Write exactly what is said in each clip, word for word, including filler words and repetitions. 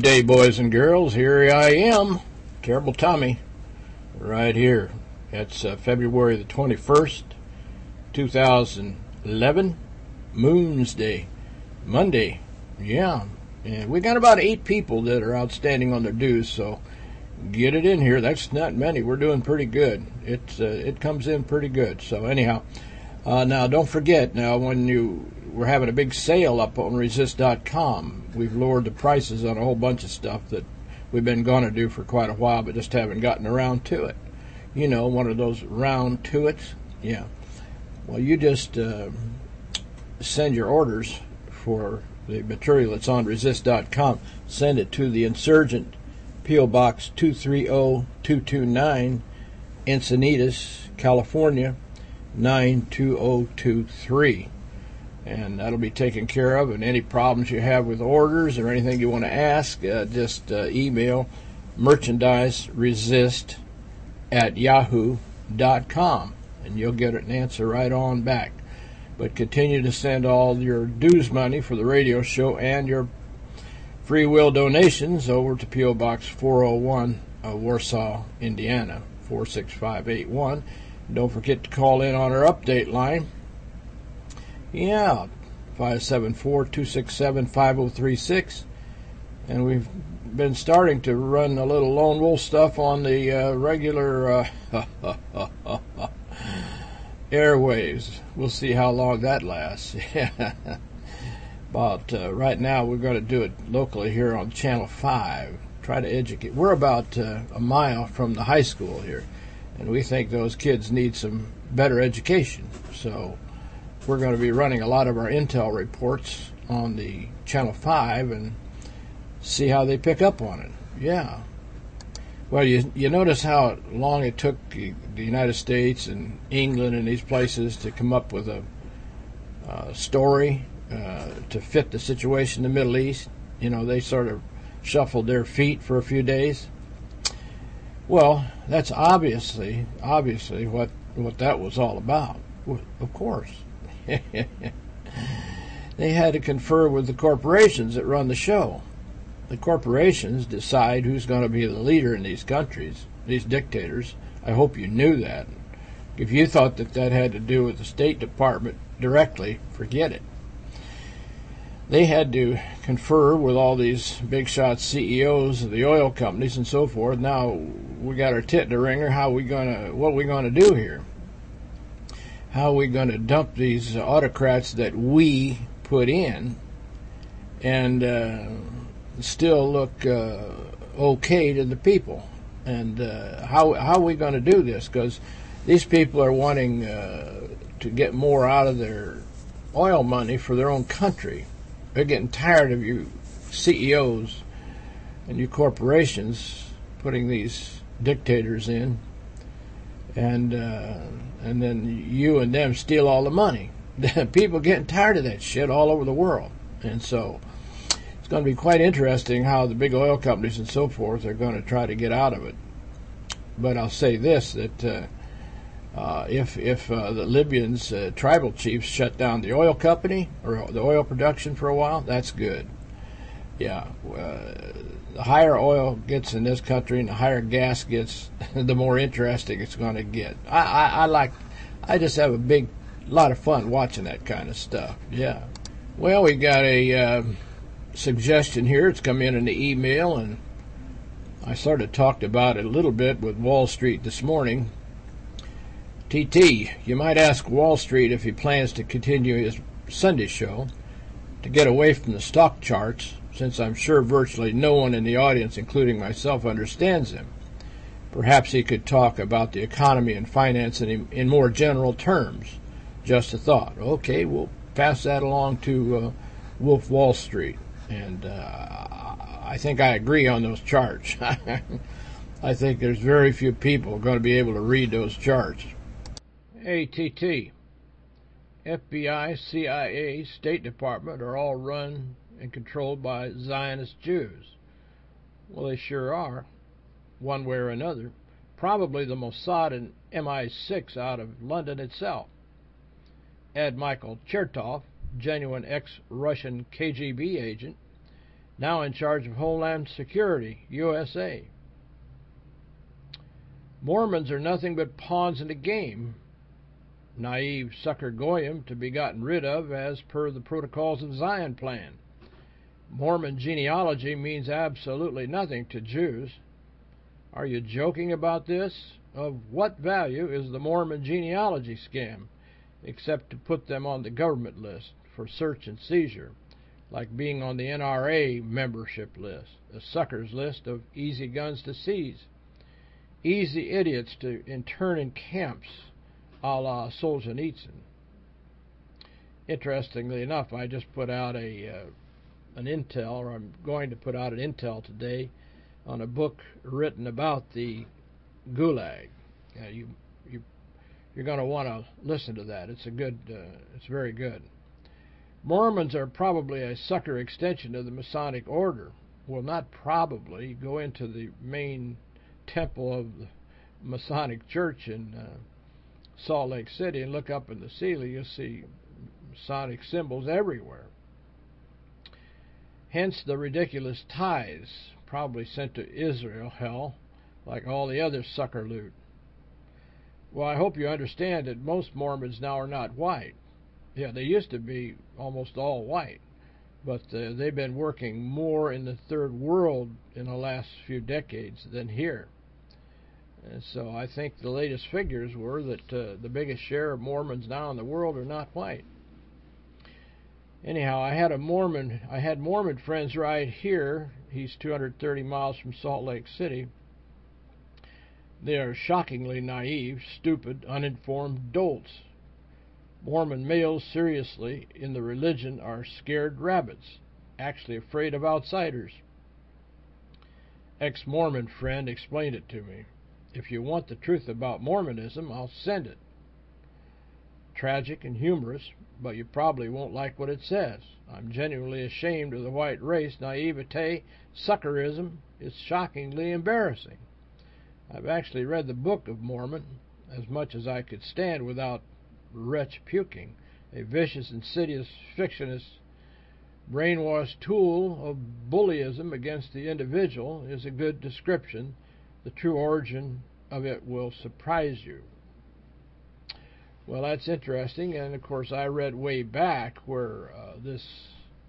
Day, boys and girls. Here I am, Terrible Tommy, right here. It's uh, February the twenty-first, two thousand eleven, Moon's Day, Monday. Yeah, and we got about eight people that are outstanding on their dues, so get it in here. That's not many. We're doing pretty good. It's uh, it comes in pretty good. So anyhow, uh, now don't forget. Now when you we're having a big sale up on resist dot com. We've lowered the prices on a whole bunch of stuff that we've been going to do for quite a while, but just haven't gotten around to it. You know, one of those round to it. Yeah. Well, you just uh, send your orders for the material that's on resist dot com. Send it to the Insurgent, P O Box two three zero two two nine, Encinitas, California, nine two zero two three. And that'll be taken care of. And any problems you have with orders or anything you want to ask, uh, just uh, email merchandise resist at yahoo dot com, and you'll get an answer right on back. But continue to send all your dues money for the radio show and your free will donations over to P O Box four oh one, uh, Warsaw, Indiana, four six five eight one. Don't forget to call in on our update line. Yeah, five seven four, two six seven, five oh three six. And we've been starting to run a little Lone Wolf stuff on the uh, regular uh, airwaves. We'll see how long that lasts. But uh, right now we're going to do it locally here on Channel five. Try to educate. We're about uh, a mile from the high school here, and we think those kids need some better education. So we're going to be running a lot of our intel reports on the Channel five and see how they pick up on it. Yeah. Well, you you notice how long it took the United States and England and these places to come up with a uh, story uh, to fit the situation in the Middle East. You know, they sort of shuffled their feet for a few days. Well, that's obviously, obviously what, what that was all about, of course. They had to confer with the corporations that run the show. The corporations decide who's going to be the leader in these countries, these dictators. I hope you knew that. If you thought that that had to do with the State Department directly, forget it. They had to confer with all these big shot C E Os of the oil companies and so forth. Now we got our tit in the ringer. How we gonna? What are we going to do here? How are we going to dump these autocrats that we put in and uh, still look uh, okay to the people? And uh, how how are we going to do this? Because these people are wanting uh, to get more out of their oil money for their own country. They're getting tired of you C E Os and you corporations putting these dictators in, and uh, and then you and them steal all the money. People getting tired of that shit all over the world. And so it's going to be quite interesting how the big oil companies and so forth are going to try to get out of it. But I'll say this, that uh, uh, if if uh, the Libyans, uh, tribal chiefs, shut down the oil company or the oil production for a while, that's good. Yeah, uh, the higher oil gets in this country and the higher gas gets, the more interesting it's going to get. I, I, I like, I just have a big lot of fun watching that kind of stuff. Yeah. Well, we got a uh, suggestion here. It's come in in the email, and I sort of talked about it a little bit with Wall Street this morning. T T, you might ask Wall Street if he plans to continue his Sunday show to get away from the stock charts, since I'm sure virtually no one in the audience, including myself, understands them. Perhaps he could talk about the economy and finance in, in more general terms. Just a thought. Okay, we'll pass that along to uh, Wolf Wall Street. And uh, I think I agree on those charts. I think there's very few people going to be able to read those charts. A T T, F B I, C I A, State Department are all run and controlled by Zionist Jews. Well, they sure are, one way or another. Probably the Mossad and M I six out of London itself. Ed Michael Chertoff, genuine ex-Russian K G B agent, now in charge of Homeland Security, U S A. Mormons are nothing but pawns in the game, naive sucker goyim to be gotten rid of as per the Protocols of Zion plan. Mormon genealogy means absolutely nothing to Jews. Are you joking about this? Of what value is the Mormon genealogy scam, except to put them on the government list for search and seizure, like being on the N R A membership list, a sucker's list of easy guns to seize, easy idiots to intern in camps, a la Solzhenitsyn. Interestingly enough, I just put out a uh, an intel, or I'm going to put out an intel today on a book written about the Gulag. Yeah, you you you're going to want to listen to that. It's a good, uh, it's very good. Mormons are probably a sucker extension of the Masonic order. Well, not probably. Go into the main temple of the Masonic Church in uh, Salt Lake City and look up in the ceiling. You'll see Masonic symbols everywhere. Hence the ridiculous tithes, probably sent to Israel, hell, like all the other sucker loot. Well, I hope you understand that most Mormons now are not white. Yeah, they used to be almost all white, but uh, they've been working more in the third world in the last few decades than here. And so I think the latest figures were that uh, the biggest share of Mormons now in the world are not white. Anyhow, I had a Mormon, I had Mormon friends right here. He's two hundred thirty miles from Salt Lake City. They are shockingly naive, stupid, uninformed dolts. Mormon males, seriously, in the religion, are scared rabbits, actually afraid of outsiders. Ex-Mormon friend explained it to me. If you want the truth about Mormonism, I'll send it. Tragic and humorous, but you probably won't like what it says. I'm genuinely ashamed of the white race. Naivete, suckerism is shockingly embarrassing. I've actually read the Book of Mormon, as much as I could stand without wretch puking. A vicious, insidious, fictionist, brainwashed tool of bullyism against the individual is a good description. The true origin of it will surprise you. Well, that's interesting, and of course I read way back where uh, this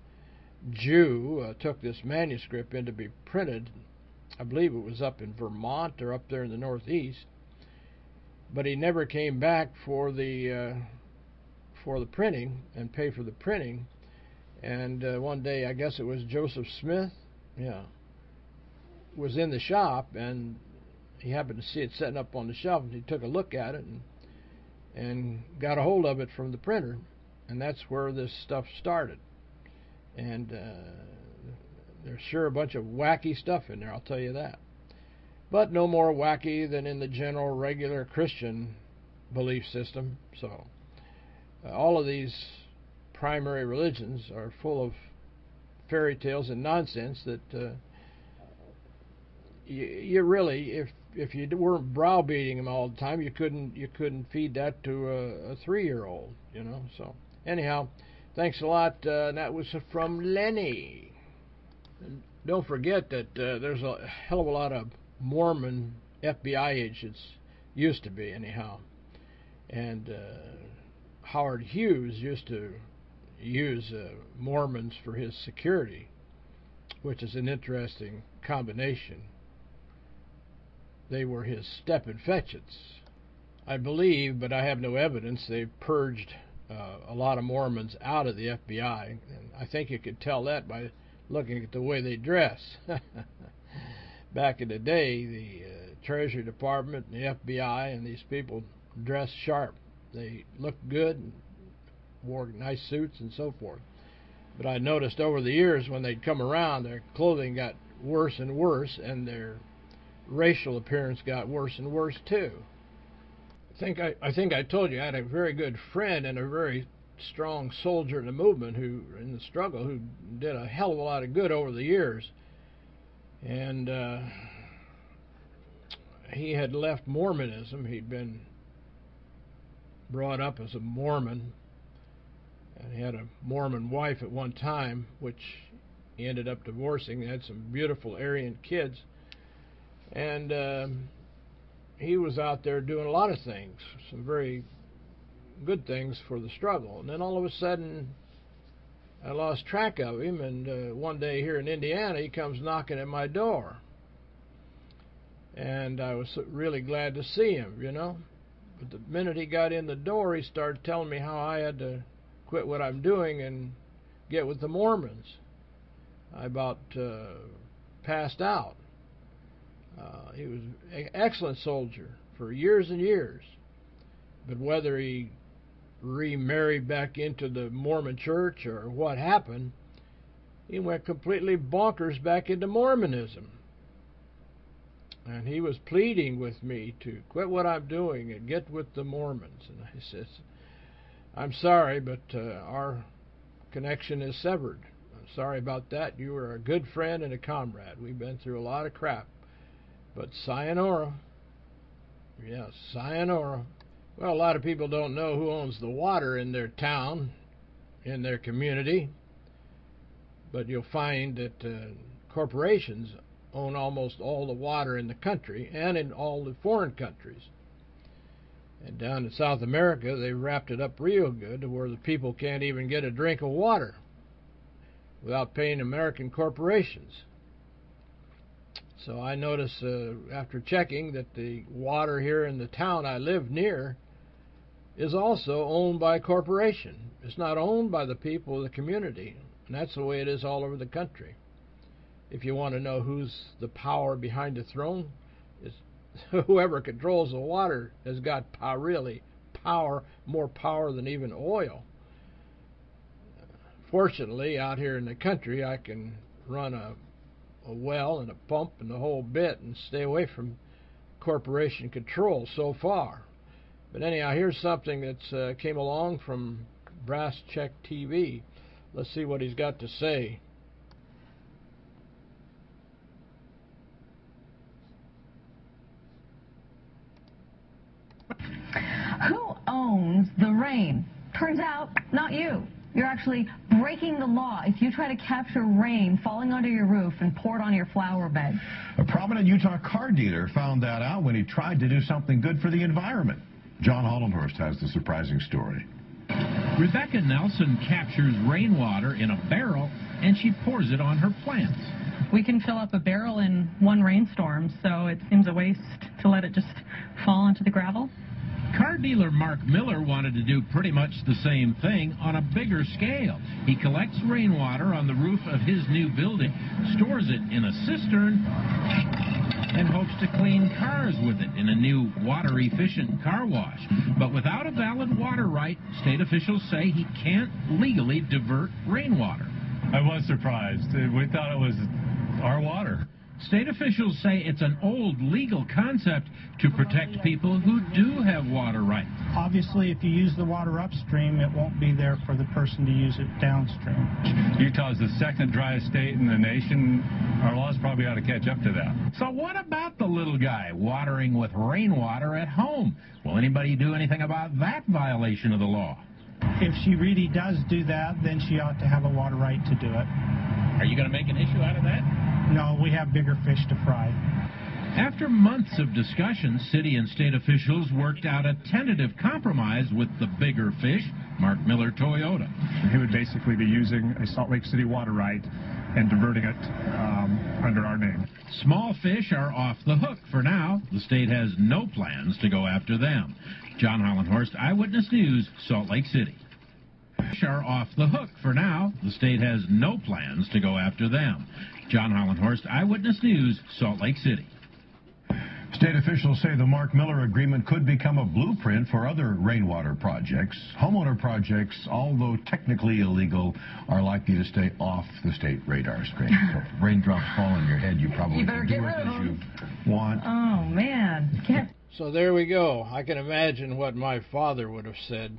Jew uh, took this manuscript in to be printed. I believe it was up in Vermont or up there in the Northeast, but he never came back for the uh, for the printing and pay for the printing. And uh, one day, I guess it was Joseph Smith, yeah, was in the shop, and he happened to see it setting up on the shelf, and he took a look at it and and got a hold of it from the printer, and that's where this stuff started. And uh, there's sure a bunch of wacky stuff in there, I'll tell you that. But no more wacky than in the general, regular Christian belief system. So uh, all of these primary religions are full of fairy tales and nonsense that uh, you, you really, if if you weren't browbeating them all the time, you couldn't you couldn't feed that to a, a three-year-old, you know. So anyhow, thanks a lot. Uh, and that was from Lenny. And don't forget that uh, there's a hell of a lot of Mormon F B I agents, used to be anyhow, and uh, Howard Hughes used to use uh, Mormons for his security, which is an interesting combination. They were his step-and-fetchits. I believe, but I have no evidence, they've purged uh, a lot of Mormons out of the F B I, and I think you could tell that by looking at the way they dress. Back in the day, the uh, Treasury Department and the F B I and these people dressed sharp. They looked good and wore nice suits and so forth. But I noticed over the years when they'd come around, their clothing got worse and worse, and their racial appearance got worse and worse too. I think I, I think I told you I had a very good friend and a very strong soldier in the movement who, in the struggle, who did a hell of a lot of good over the years. And uh, he had left Mormonism. He'd been brought up as a Mormon, and he had a Mormon wife at one time, which He ended up divorcing. They had some beautiful Aryan kids. And um, he was out there doing a lot of things, some very good things for the struggle. And then all of a sudden, I lost track of him, and uh, one day here in Indiana, he comes knocking at my door. And I was really glad to see him, you know. But the minute he got in the door, he started telling me how I had to quit what I'm doing and get with the Mormons. I about uh, passed out. Uh, he was an excellent soldier for years and years. But whether he remarried back into the Mormon church or what happened, he went completely bonkers back into Mormonism. And he was pleading with me to quit what I'm doing and get with the Mormons. And I said, I'm sorry, but uh, our connection is severed. I'm sorry about that. You were a good friend and a comrade. We've been through a lot of crap. But sayonara. Yes, sayonara. Well, a lot of people don't know who owns the water in their town, in their community. But you'll find that uh, corporations own almost all the water in the country and in all the foreign countries. And down in South America, they wrapped it up real good to where the people can't even get a drink of water without paying American corporations. So I notice uh, after checking that the water here in the town I live near is also owned by a corporation. It's not owned by the people of the community. And that's the way it is all over the country. If you want to know who's the power behind the throne, it's whoever controls the water has got power, really power, more power than even oil. Fortunately, out here in the country, I can run a, a well and a pump and the whole bit and stay away from corporation control so far. But anyhow, here's something that's uh, came along from Brass Check T V. Let's see what he's got to say. Who owns the rain? Turns out, not you. You're actually breaking the law if you try to capture rain falling onto your roof and pour it on your flower bed. A prominent Utah car dealer found that out when he tried to do something good for the environment. John Hollenhorst has the surprising story. Rebecca Nelson captures rainwater in a barrel and she pours it on her plants. We can fill up a barrel in one rainstorm, so it seems a waste to let it just fall into the gravel. Car dealer Mark Miller wanted to do pretty much the same thing on a bigger scale. He collects rainwater on the roof of his new building, stores it in a cistern, and hopes to clean cars with it in a new water-efficient car wash. But without a valid water right, state officials say he can't legally divert rainwater. I was surprised. We thought it was our water. State officials say it's an old legal concept to protect people who do have water rights. Obviously, if you use the water upstream, it won't be there for the person to use it downstream. Utah is the second driest state in the nation. Our laws probably ought to catch up to that. So what about the little guy watering with rainwater at home? Will anybody do anything about that violation of the law? If she really does do that, then she ought to have a water right to do it. Are you going to make an issue out of that? No, we have bigger fish to fry. After months of discussion, city and state officials worked out a tentative compromise with the bigger fish, Mark Miller Toyota. He would basically be using a Salt Lake City water right and diverting it um, under our name. Small fish are off the hook for now. The state has no plans to go after them. John Hollenhorst, Eyewitness News, Salt Lake City. Fish are off the hook for now. The state has no plans to go after them. John Hollenhorst, Eyewitness News, Salt Lake City. State officials say the Mark Miller agreement could become a blueprint for other rainwater projects. Homeowner projects, although technically illegal, are likely to stay off the state radar screen. So if raindrops fall on your head, you probably You better can do get it rid of as them. you want. Oh, man. Can't... So there we go. I can imagine what my father would have said.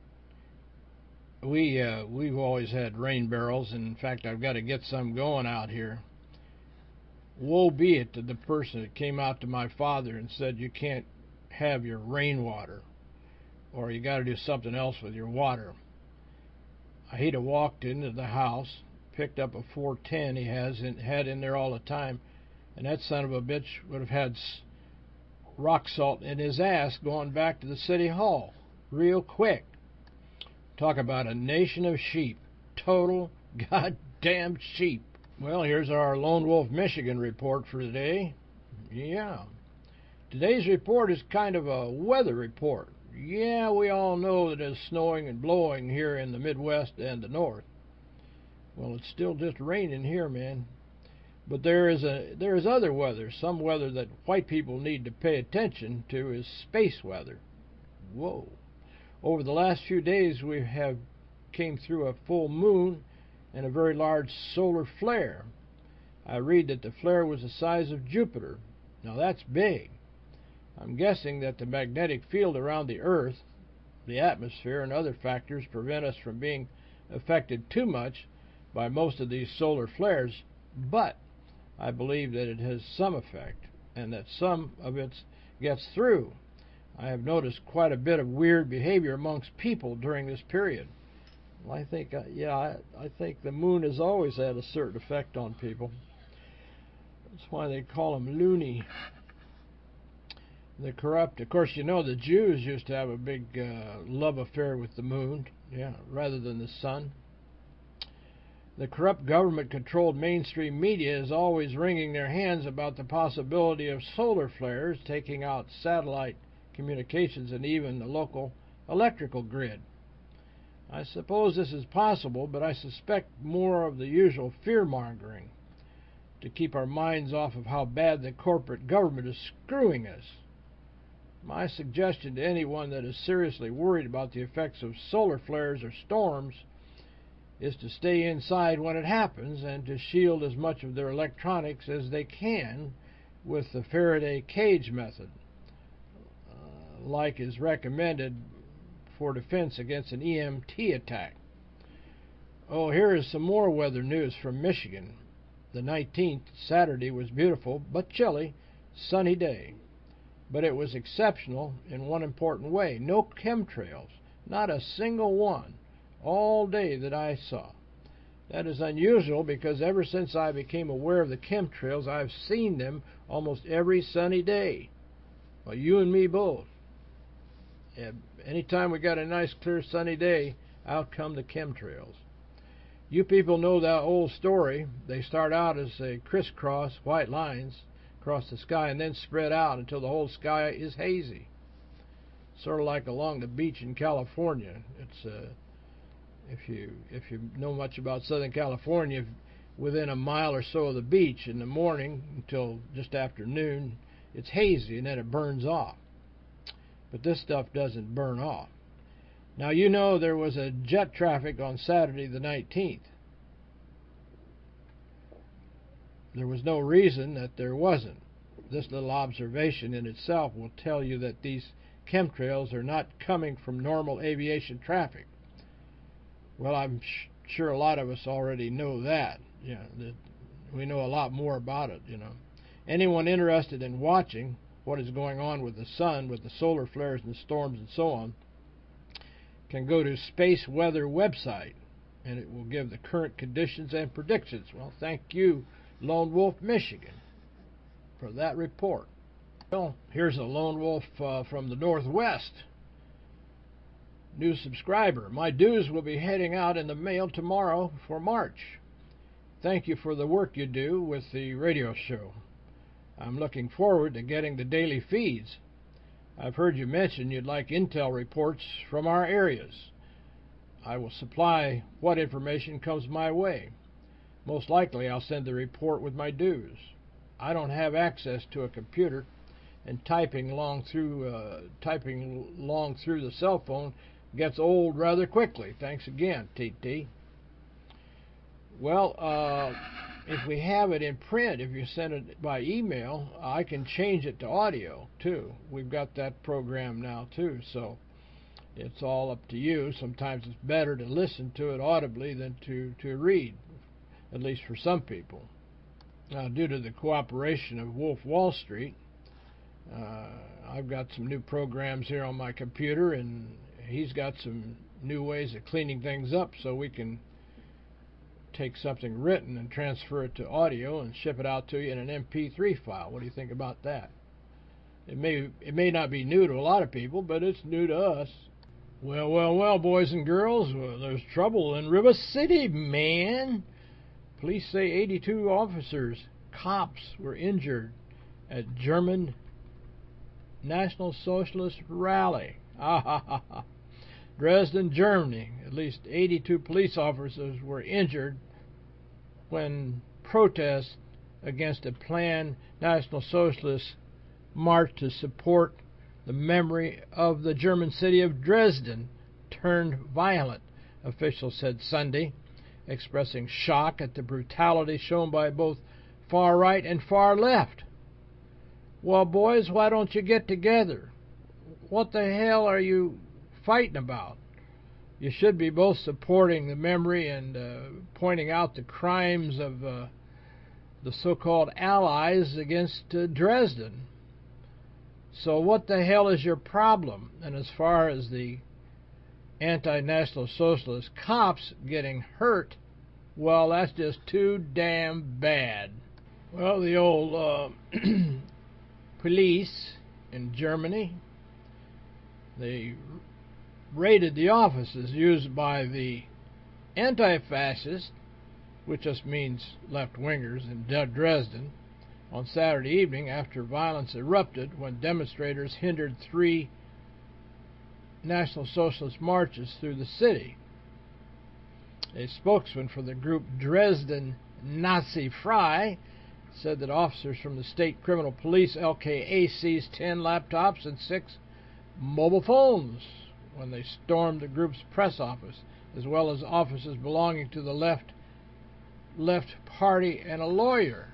We, uh, we've always had rain barrels, and in fact, I've got to get some going out here. Woe be it to the person that came out to my father and said, you can't have your rainwater, or you got to do something else with your water. He'd have walked into the house, picked up a four ten he has in, had in there all the time, and that son of a bitch would have had rock salt in his ass going back to the city hall real quick. Talk about a nation of sheep. Total goddamn sheep. Well, here's our Lone Wolf, Michigan report for today. Yeah. Today's report is kind of a weather report. Yeah, we all know that it's snowing and blowing here in the Midwest and the North. Well, it's still just raining here, man. But there is a there is other weather. Some weather that white people need to pay attention to is space weather. Whoa. Over the last few days, we have came through a full moon and a very large solar flare. I read that the flare was the size of Jupiter. Now that's big. I'm guessing that the magnetic field around the Earth, the atmosphere, and other factors prevent us from being affected too much by most of these solar flares, but I believe that it has some effect, and that some of it gets through. I have noticed quite a bit of weird behavior amongst people during this period. Well, I think, uh, yeah, I, I think the moon has always had a certain effect on people. That's why they call them loony. The corrupt, of course, you know, the Jews used to have a big uh, love affair with the moon, yeah, rather than the sun. The corrupt government-controlled mainstream media is always wringing their hands about the possibility of solar flares taking out satellite communications and even the local electrical grid. I suppose this is possible, but I suspect more of the usual fear-mongering to keep our minds off of how bad the corporate government is screwing us. My suggestion to anyone that is seriously worried about the effects of solar flares or storms is to stay inside when it happens and to shield as much of their electronics as they can with the Faraday cage method, uh, like is recommended for defense against an E M T attack. Oh, here is some more weather news from Michigan. The nineteenth, Saturday, was beautiful but chilly, sunny day. But it was exceptional in one important way. No chemtrails, not a single one, all day that I saw. That is unusual because ever since I became aware of the chemtrails, I've seen them almost every sunny day. Well, you and me both. Anytime we got a nice, clear, sunny day, out come the chemtrails. You people know that old story. They start out as a crisscross white lines across the sky and then spread out until the whole sky is hazy. Sort of like along the beach in California. It's uh, if you if you know much about Southern California, within a mile or so of the beach in the morning until just after noon, it's hazy and then it burns off. But this stuff doesn't burn off. Now, you know there was a jet traffic on Saturday the nineteenth. There was no reason that there wasn't. This little observation in itself will tell you that these chemtrails are not coming from normal aviation traffic. Well, I'm sh sure a lot of us already know that. Yeah, that we know a lot more about it, you know. Anyone interested in watching what is going on with the sun, with the solar flares and the storms and so on, can go to Space Weather website, and it will give the current conditions and predictions. Well, thank you, Lone Wolf, Michigan, for that report. Well, here's a Lone Wolf uh, from the Northwest. New subscriber. My dues will be heading out in the mail tomorrow for March. Thank you for the work you do with the radio show. I'm looking forward to getting the daily feeds. I've heard you mention you'd like intel reports from our areas. I will supply what information comes my way. Most likely I'll send the report with my dues. I don't have access to a computer, and typing long through uh, typing long through the cell phone gets old rather quickly. Thanks again, T T. Well, uh, if we have it in print, if you send it by email, I can change it to audio, too. We've got that program now, too, so it's all up to you. Sometimes it's better to listen to it audibly than to, to read, at least for some people. Now, due to the cooperation of Wolf Wall Street, uh, I've got some new programs here on my computer, and he's got some new ways of cleaning things up so we can take something written and transfer it to audio and ship it out to you in an M P three file. What do you think about that? It may it may not be new to a lot of people, but it's new to us. Well, well, well, boys and girls, well, there's trouble in River City, man. Police say eighty-two officers, cops, were injured at German National Socialist rally. Ah, ha, ha, ha. Dresden, Germany. At least eighty-two police officers were injured when protests against a planned National Socialist march to support the memory of the German city of Dresden turned violent, officials said Sunday, expressing shock at the brutality shown by both far right and far left. Well, boys, why don't you get together? What the hell are you fighting about? You should be both supporting the memory and uh, pointing out the crimes of uh, the so-called allies against uh, Dresden. So what the hell is your problem? And as far as the anti-National Socialist cops getting hurt, well, that's just too damn bad. Well, the old uh, police in Germany, they raided the offices used by the anti-fascists, which just means left-wingers, in Dresden, on Saturday evening after violence erupted when demonstrators hindered three National Socialist marches through the city. A spokesman for the group Dresden Nazi-Frei said that officers from the State Criminal Police L K A seized ten laptops and six mobile phones when they stormed the group's press office, as well as offices belonging to the left left party and a lawyer.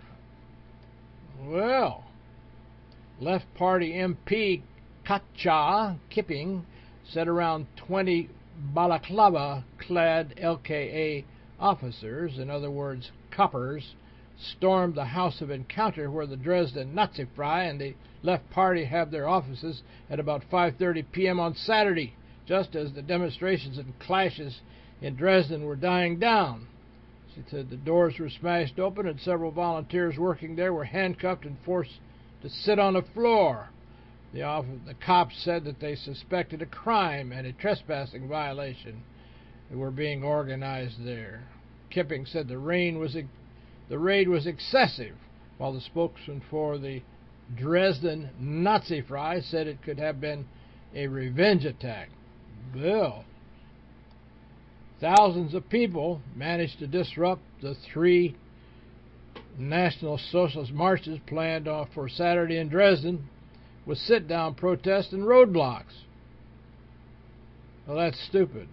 Well, Left Party M P Katja Kipping said around twenty balaclava-clad L K A officers, in other words, coppers, stormed the House of Encounter where the Dresden Nazi-Frei and the Left Party have their offices at about five thirty p m on Saturday, just as the demonstrations and clashes in Dresden were dying down. She said the doors were smashed open and several volunteers working there were handcuffed and forced to sit on the floor. The, office, the cops said that they suspected a crime and a trespassing violation that were being organized there. Kipping said the rain was the raid was excessive, while the spokesman for the Dresden Nazi-Frei said it could have been a revenge attack. Bill. Thousands of people managed to disrupt the three National Socialist marches planned for Saturday in Dresden with sit-down protests and roadblocks. Well, that's stupid.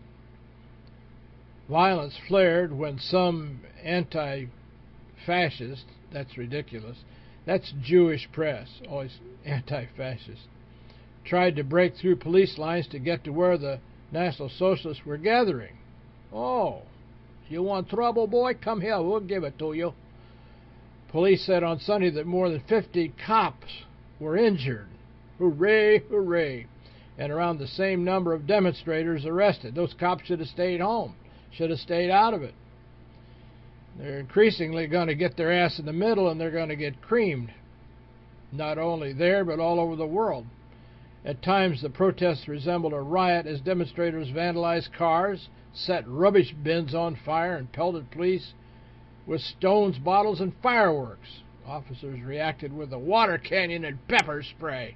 Violence flared when some anti-fascist, that's ridiculous, that's Jewish press, always anti-fascist, tried to break through police lines to get to where the National Socialists were gathering. Oh, you want trouble, boy? Come here, we'll give it to you. Police said on Sunday that more than fifty cops were injured. Hooray, hooray. And around the same number of demonstrators arrested. Those cops should have stayed home, should have stayed out of it. They're increasingly going to get their ass in the middle and they're going to get creamed. Not only there, but all over the world. At times, the protests resembled a riot as demonstrators vandalized cars, set rubbish bins on fire, and pelted police with stones, bottles, and fireworks. Officers reacted with a water cannon and pepper spray.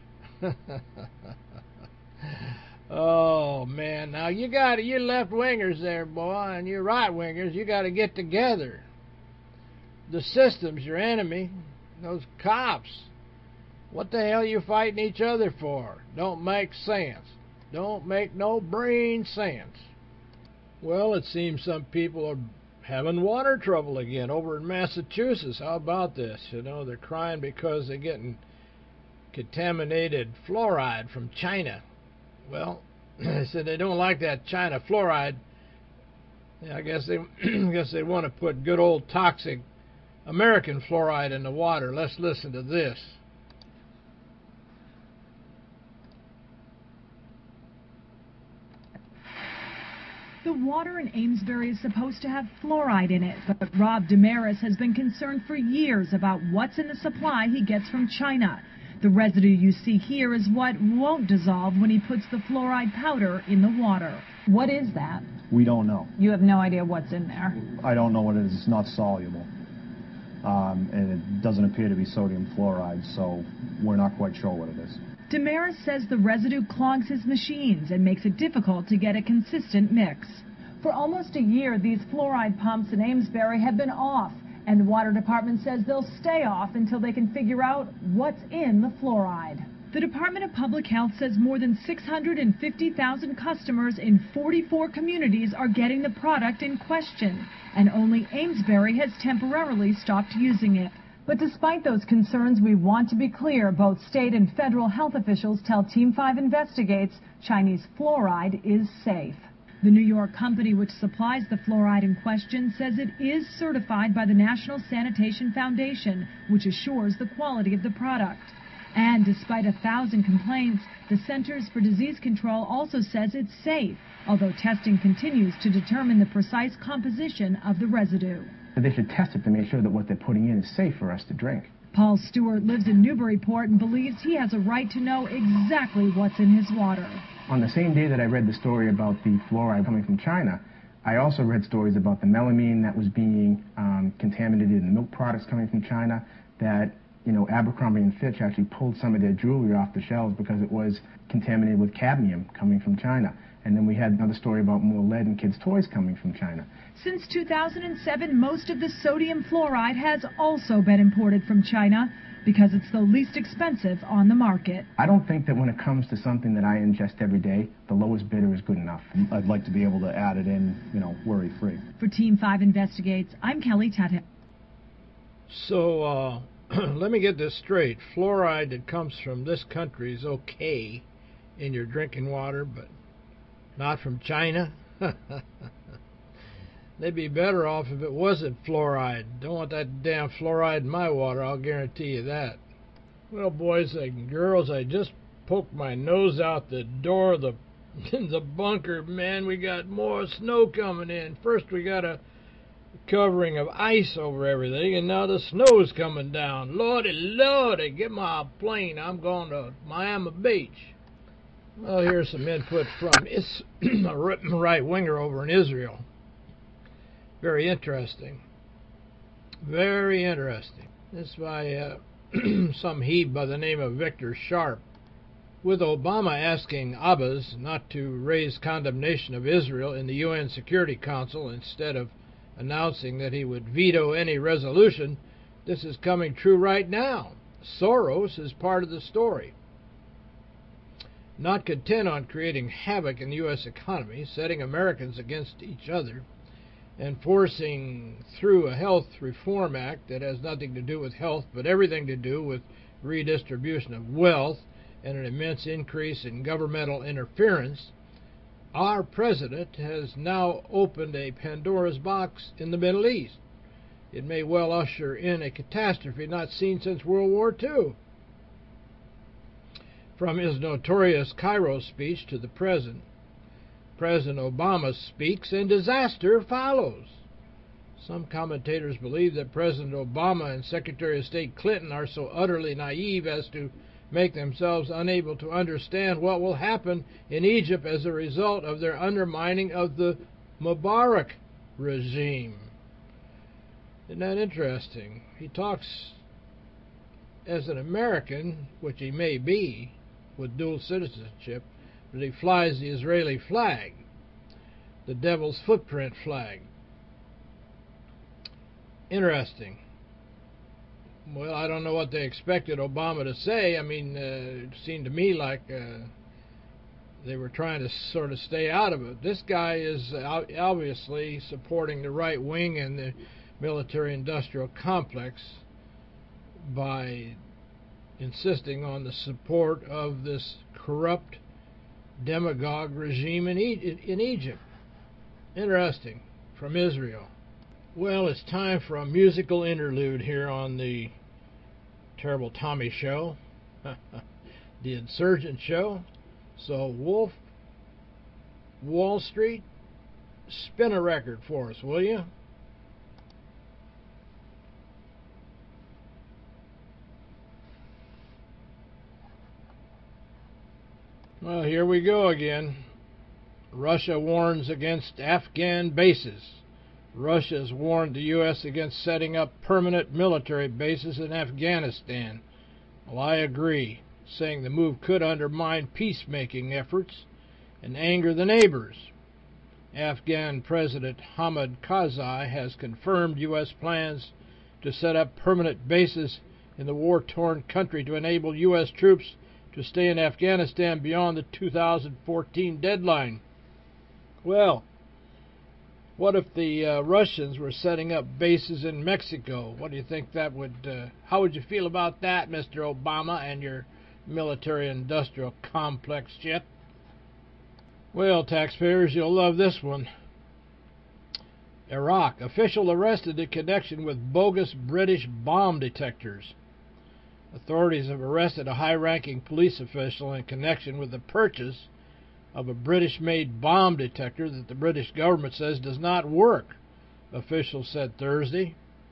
Oh, man. Now, you got you left-wingers there, boy, and you right-wingers, you got to get together. The system's your enemy. Those cops. What the hell are you fighting each other for? Don't make sense. Don't make no brain sense. Well, it seems some people are having water trouble again over in Massachusetts. How about this? You know, they're crying because they're getting contaminated fluoride from China. Well, they said they don't like that China fluoride. Yeah, I guess they I guess they want to put good old toxic American fluoride in the water. Let's listen to this. The water in Amesbury is supposed to have fluoride in it, but Rob Damaris has been concerned for years about what's in the supply he gets from China. The residue you see here is what won't dissolve when he puts the fluoride powder in the water. What is that? We don't know. You have no idea what's in there? I don't know what it is. It's not soluble. Um, and it doesn't appear to be sodium fluoride, so we're not quite sure what it is. Damaris says the residue clogs his machines and makes it difficult to get a consistent mix. For almost a year, these fluoride pumps in Amesbury have been off, and the water department says they'll stay off until they can figure out what's in the fluoride. The Department of Public Health says more than six hundred fifty thousand customers in forty-four communities are getting the product in question, and only Amesbury has temporarily stopped using it. But despite those concerns, we want to be clear. Both state and federal health officials tell Team five Investigates Chinese fluoride is safe. The New York company which supplies the fluoride in question says it is certified by the National Sanitation Foundation, which assures the quality of the product. And despite a thousand complaints, the Centers for Disease Control also says it's safe, although testing continues to determine the precise composition of the residue. They should test it to make sure that what they're putting in is safe for us to drink. Paul Stewart lives in Newburyport and believes he has a right to know exactly what's in his water. On the same day that I read the story about the fluoride coming from China, I also read stories about the melamine that was being um, contaminated in milk products coming from China, that, you know, Abercrombie and Fitch actually pulled some of their jewelry off the shelves because it was contaminated with cadmium coming from China. And then we had another story about more lead in kids' toys coming from China. Since two thousand seven, most of the sodium fluoride has also been imported from China because it's the least expensive on the market. I don't think that when it comes to something that I ingest every day, the lowest bidder is good enough. I'd like to be able to add it in, you know, worry-free. For Team five Investigates, I'm Kelly Tuthill. So, uh, let me get this straight. Fluoride that comes from this country is okay in your drinking water, but not from China? They'd be better off if it wasn't fluoride. Don't want that damn fluoride in my water, I'll guarantee you that. Well, boys and girls, I just poked my nose out the door of the, the bunker. Man, we got more snow coming in. First we got a covering of ice over everything, and now the snow's coming down. Lordy, lordy, get my plane. I'm going to Miami Beach. Well, here's some input from it's a right-winger over in Israel. Very interesting. Very interesting. This by uh, some heeb by the name of Victor Sharp. With Obama asking Abbas not to raise condemnation of Israel in the U N Security Council instead of announcing that he would veto any resolution, this is coming true right now. Soros is part of the story. Not content on creating havoc in the U S economy, setting Americans against each other, and forcing through a health reform act that has nothing to do with health but everything to do with redistribution of wealth and an immense increase in governmental interference, our president has now opened a Pandora's box in the Middle East. It may well usher in a catastrophe not seen since World War Two. From his notorious Cairo speech to the present, President Obama speaks and disaster follows. Some commentators believe that President Obama and Secretary of State Clinton are so utterly naive as to make themselves unable to understand what will happen in Egypt as a result of their undermining of the Mubarak regime. Isn't that interesting? He talks as an American, which he may be, with dual citizenship, but he flies the Israeli flag, the devil's footprint flag. Interesting. Well, I don't know what they expected Obama to say. I mean, uh, it seemed to me like uh, they were trying to sort of stay out of it. This guy is obviously supporting the right wing and the military-industrial complex by insisting on the support of this corrupt demagogue regime in, e in Egypt. Interesting. From Israel. Well, it's time for a musical interlude here on the Terrible Tommy Show, the Insurgent Show. So, Wolf, Wall Street, spin a record for us, will you? Well, here we go again. Russia warns against Afghan bases. Russia has warned the U S against setting up permanent military bases in Afghanistan. Well, I agree, saying the move could undermine peacemaking efforts and anger the neighbors. Afghan President Hamid Karzai has confirmed U S plans to set up permanent bases in the war-torn country to enable U S troops to stay in Afghanistan beyond the two thousand fourteen deadline. Well, what if the uh, Russians were setting up bases in Mexico? What do you think that would... Uh, how would you feel about that, Mister Obama, and your military-industrial complex shit? Well, taxpayers, you'll love this one. Iraq. Official arrested in connection with bogus British bomb detectors. Authorities have arrested a high-ranking police official in connection with the purchase of a British-made bomb detector that the British government says does not work, officials said Thursday.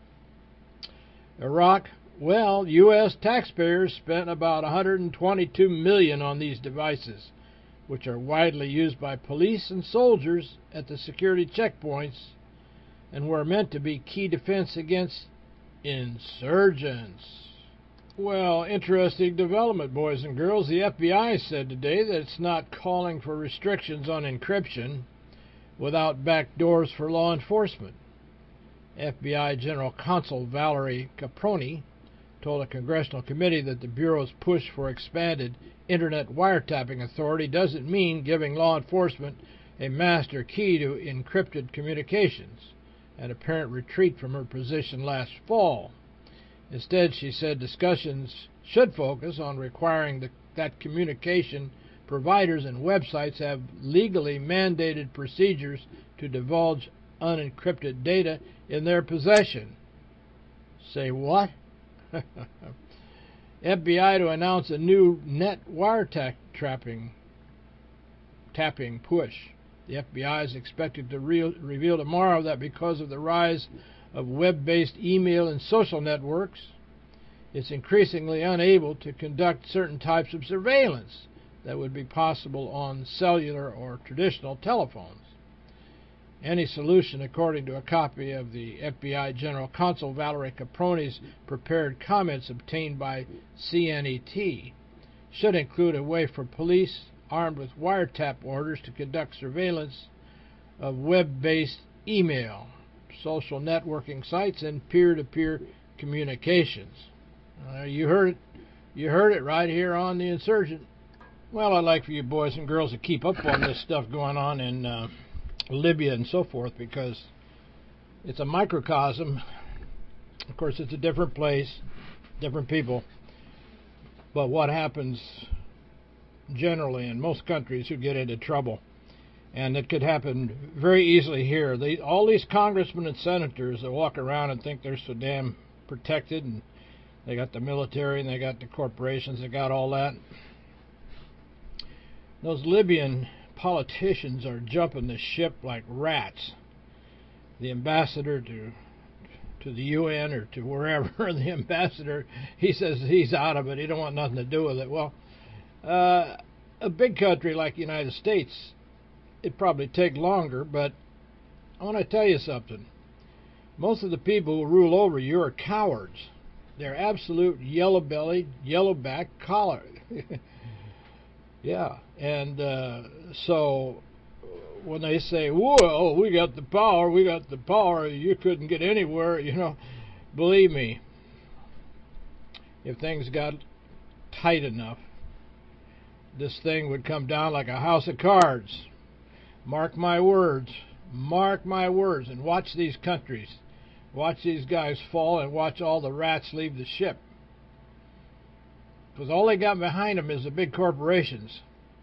Iraq, well, U S taxpayers spent about one hundred twenty-two million dollars on these devices, which are widely used by police and soldiers at the security checkpoints and were meant to be key defense against insurgents. Well, interesting development, boys and girls. The F B I said today that it's not calling for restrictions on encryption without back doors for law enforcement. F B I General Counsel Valerie Caproni told a congressional committee that the Bureau's push for expanded Internet wiretapping authority doesn't mean giving law enforcement a master key to encrypted communications, an apparent retreat from her position last fall. Instead, she said discussions should focus on requiring the, that communication providers and websites have legally mandated procedures to divulge unencrypted data in their possession. Say what? F B I to announce a new net wiretapping tapping push. The F B I is expected to re reveal tomorrow that because of the rise of web-based email and social networks, it's increasingly unable to conduct certain types of surveillance that would be possible on cellular or traditional telephones. Any solution, according to a copy of the F B I General Counsel Valerie Caproni's prepared comments obtained by C N E T, should include a way for police armed with wiretap orders to conduct surveillance of web-based email, social networking sites, and peer-to-peer communications. Uh, you heard it. You heard it right here on The Insurgent. Well, I'd like for you boys and girls to keep up on this stuff going on in uh, Libya and so forth, because it's a microcosm. Of course, it's a different place, different people. But what happens generally in most countries who get into trouble, and it could happen very easily here. They, all these congressmen and senators that walk around and think they're so damn protected, and they got the military and they got the corporations, they got all that. Those Libyan politicians are jumping the ship like rats. The ambassador to to the U N or to wherever, the ambassador, he says he's out of it. He don't want nothing to do with it. Well, uh, a big country like the United States, it'd probably take longer, but I want to tell you something. Most of the people who rule over you are cowards. They're absolute yellow-bellied, yellow-backed collar. Yeah, and uh, so when they say, whoa, we got the power, we got the power, you couldn't get anywhere, you know, believe me, if things got tight enough, this thing would come down like a house of cards. Mark my words. Mark my words. And watch these countries. Watch these guys fall and watch all the rats leave the ship. Because all they got behind them is the big corporations.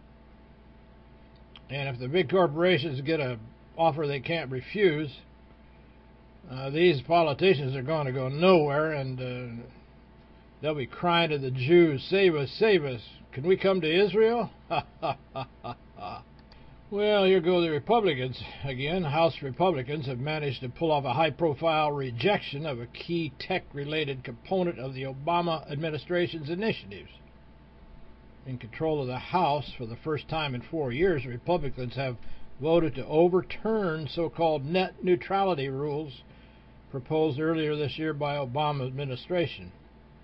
And if the big corporations get an offer they can't refuse, uh, these politicians are going to go nowhere, and uh, they'll be crying to the Jews, save us, save us. Can we come to Israel? Well, here go the Republicans again. House Republicans have managed to pull off a high-profile rejection of a key tech-related component of the Obama administration's initiatives. In control of the House for the first time in four years, Republicans have voted to overturn so-called net neutrality rules proposed earlier this year by Obama administration.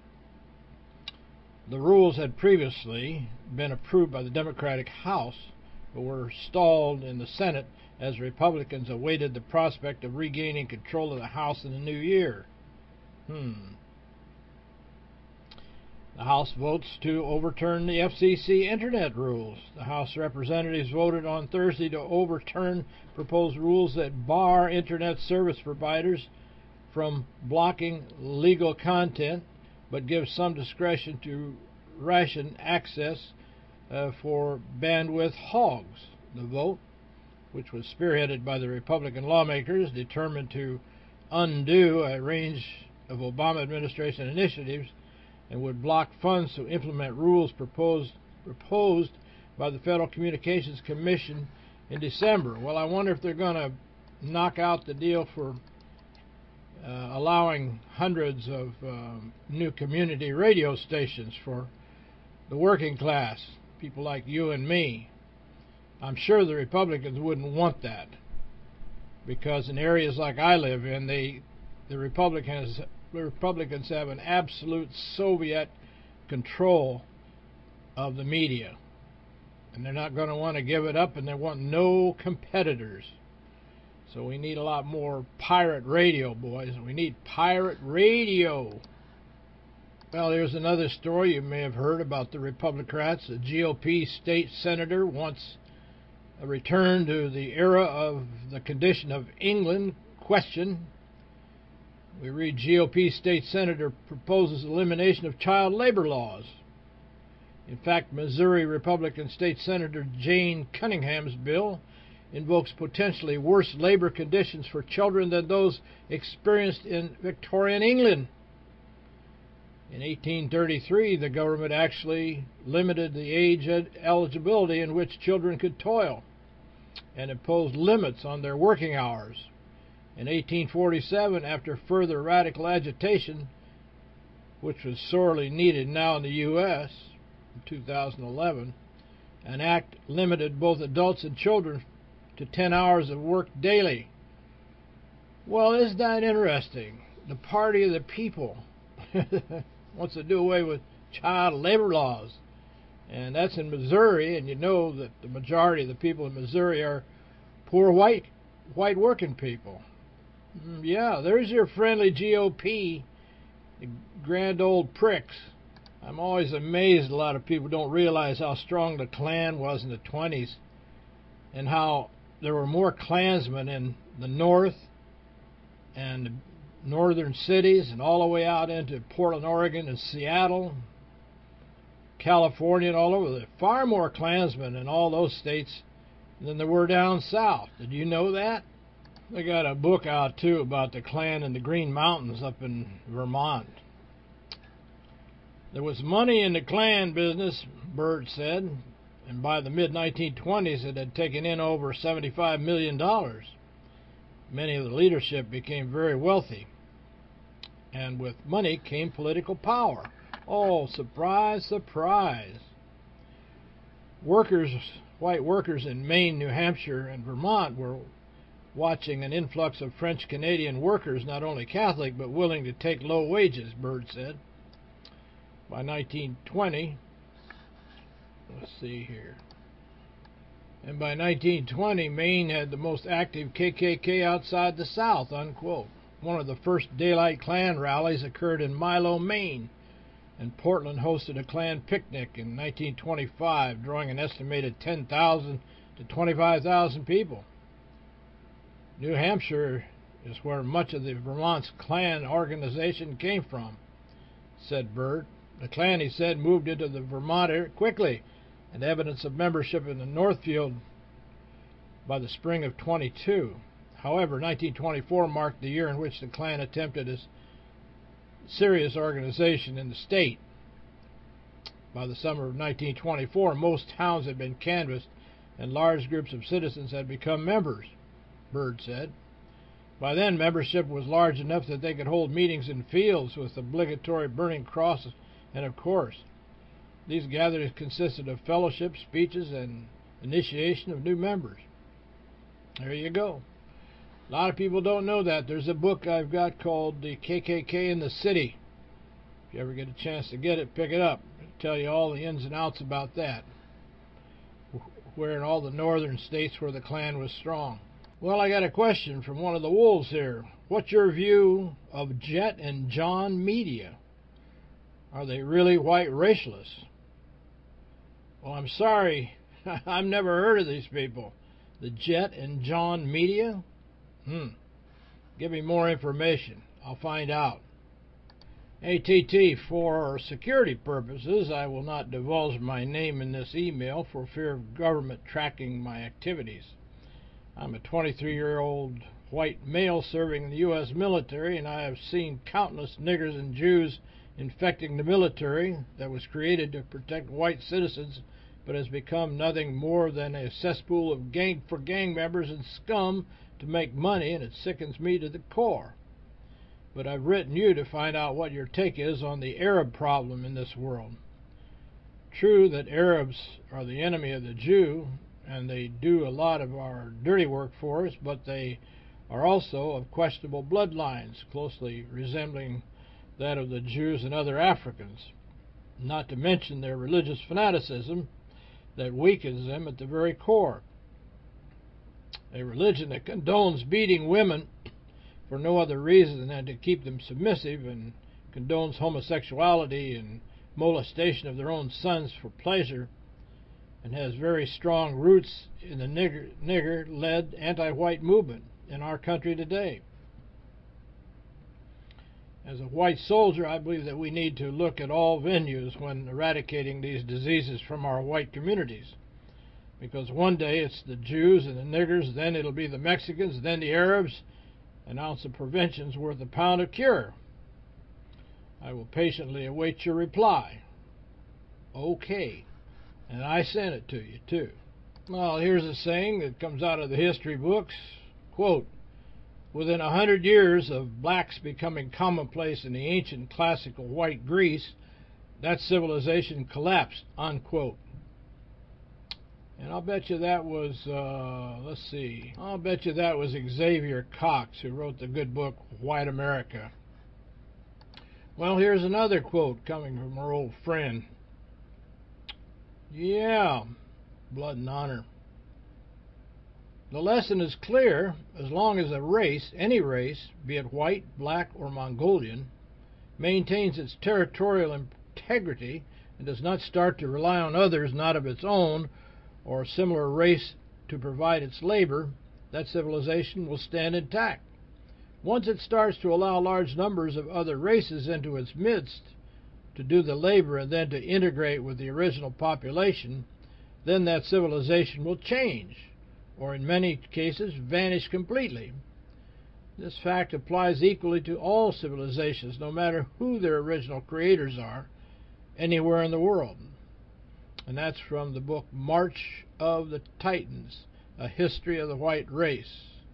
The rules had previously been approved by the Democratic House, but were stalled in the Senate as Republicans awaited the prospect of regaining control of the House in the new year. Hmm. The House votes to overturn the F C C Internet rules. The House representatives voted on Thursday to overturn proposed rules that bar Internet service providers from blocking legal content, but give some discretion to ration access Uh, for bandwidth hogs. The vote, which was spearheaded by the Republican lawmakers determined to undo a range of Obama administration initiatives and would block funds to implement rules proposed proposed by the Federal Communications Commission in December. Well, I wonder if they're going to knock out the deal for uh, allowing hundreds of um, new community radio stations for the working class, people like you and me. I'm sure the Republicans wouldn't want that, because in areas like I live in, they, the Republicans, the Republicans have an absolute Soviet control of the media, and they're not going to want to give it up, and they want no competitors. So we need a lot more pirate radio, boys. We need pirate radio. Well, here's another story you may have heard about the Republicans. The G O P state senator wants a return to the era of the condition of England question. We read G O P state senator proposes elimination of child labor laws. In fact, Missouri Republican State Senator Jane Cunningham's bill invokes potentially worse labor conditions for children than those experienced in Victorian England. In eighteen thirty-three, the government actually limited the age eligibility in which children could toil and imposed limits on their working hours. In eighteen forty-seven, after further radical agitation, which was sorely needed now in the U S in two thousand eleven, an act limited both adults and children to ten hours of work daily. Well, isn't that interesting? The party of the people wants to do away with child labor laws. And that's in Missouri, and you know that the majority of the people in Missouri are poor white white working people. Yeah, there's your friendly G O P, the grand old pricks. I'm always amazed a lot of people don't realize how strong the Klan was in the twenties, and how there were more Klansmen in the North and the northern cities and all the way out into Portland, Oregon, and Seattle, California, and all over. There are far more Klansmen in all those states than there were down south. Did you know that? They got a book out, too, about the Klan in the Green Mountains up in Vermont. There was money in the Klan business, Byrd said, and by the mid nineteen twenties it had taken in over seventy-five million dollars. Many of the leadership became very wealthy, and with money came political power. Oh, surprise, surprise. Workers, white workers in Maine, New Hampshire, and Vermont were watching an influx of French-Canadian workers, not only Catholic, but willing to take low wages, Byrd said. By nineteen twenty, let's see here, and by nineteen twenty, Maine had the most active K K K outside the South, unquote. One of the first Daylight Klan rallies occurred in Milo, Maine, and Portland hosted a Klan picnic in nineteen twenty-five, drawing an estimated ten thousand to twenty-five thousand people. New Hampshire is where much of the Vermont's Klan organization came from, said Byrd. The Klan, he said, moved into the Vermont area quickly, and evidence of membership in the Northfield by the spring of twenty-two. However, nineteen twenty-four marked the year in which the Klan attempted its serious organization in the state. By the summer of nineteen twenty-four, most towns had been canvassed, and large groups of citizens had become members, Byrd said. By then, membership was large enough that they could hold meetings in fields with obligatory burning crosses, and of course, these gatherings consisted of fellowship, speeches, and initiation of new members. There you go. A lot of people don't know that. There's a book I've got called The K K K in the City. If you ever get a chance to get it, pick it up. It'll tell you all the ins and outs about that, where in all the northern states where the Klan was strong. Well, I got a question from one of the wolves here. What's your view of Jet and John media? Are they really white racialists? Well, I'm sorry. I've never heard of these people. The Jet and John media? Hmm. Give me more information. I'll find out. A T T, for security purposes, I will not divulge my name in this email for fear of government tracking my activities. I'm a twenty-three-year-old white male serving in the U S military, and I have seen countless niggers and Jews infecting the military that was created to protect white citizens, but has become nothing more than a cesspool of gang for gang members and scum to make money, and it sickens me to the core. But I've written you to find out what your take is on the Arab problem in this world. True that Arabs are the enemy of the Jew, and they do a lot of our dirty work for us, but they are also of questionable bloodlines, closely resembling that of the Jews and other Africans, not to mention their religious fanaticism that weakens them at the very core. A religion that condones beating women for no other reason than to keep them submissive, and condones homosexuality and molestation of their own sons for pleasure, and has very strong roots in the nigger, nigger-led anti-white movement in our country today. As a white soldier, I believe that we need to look at all venues when eradicating these diseases from our white communities, because one day it's the Jews and the niggers, then it'll be the Mexicans, then the Arabs. An ounce of prevention's worth a pound of cure. I will patiently await your reply. Okay. And I sent it to you, too. Well, here's a saying that comes out of the history books. Quote, within a hundred years of blacks becoming commonplace in the ancient classical white Greece, that civilization collapsed, unquote. And I'll bet you that was, uh, let's see, I'll bet you that was Xavier Cox, who wrote the good book, White America. Well, here's another quote coming from our old friend. Yeah, blood and honor. The lesson is clear. As long as a race, any race, be it white, black, or Mongolian, maintains its territorial integrity and does not start to rely on others not of its own or a similar race to provide its labor, that civilization will stand intact. Once it starts to allow large numbers of other races into its midst to do the labor and then to integrate with the original population, then that civilization will change, or in many cases vanish completely. This fact applies equally to all civilizations, no matter who their original creators are, anywhere in the world. And that's from the book March of the Titans, A History of the White Race.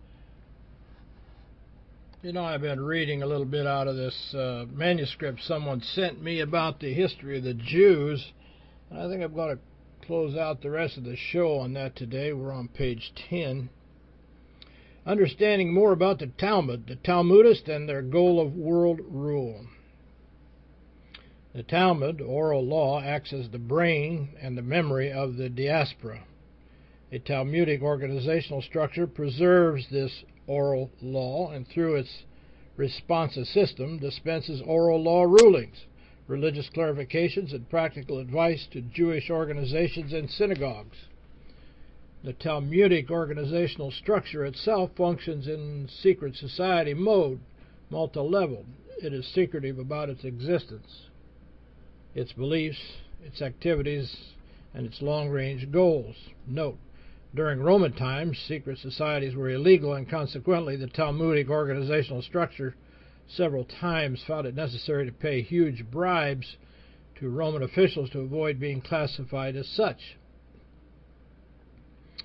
You know, I've been reading a little bit out of this uh, manuscript someone sent me about the history of the Jews, and I think I'm going to close out the rest of the show on that today. We're on page ten. Understanding more about the Talmud, the Talmudists, and their goal of world rule. The Talmud, oral law, acts as the brain and the memory of the diaspora. A Talmudic organizational structure preserves this oral law and through its responsa system dispenses oral law rulings, religious clarifications, and practical advice to Jewish organizations and synagogues. The Talmudic organizational structure itself functions in secret society mode, multi-level. It is secretive about its existence, its beliefs, its activities, and its long-range goals. Note, during Roman times, secret societies were illegal, and consequently the Talmudic organizational structure several times found it necessary to pay huge bribes to Roman officials to avoid being classified as such.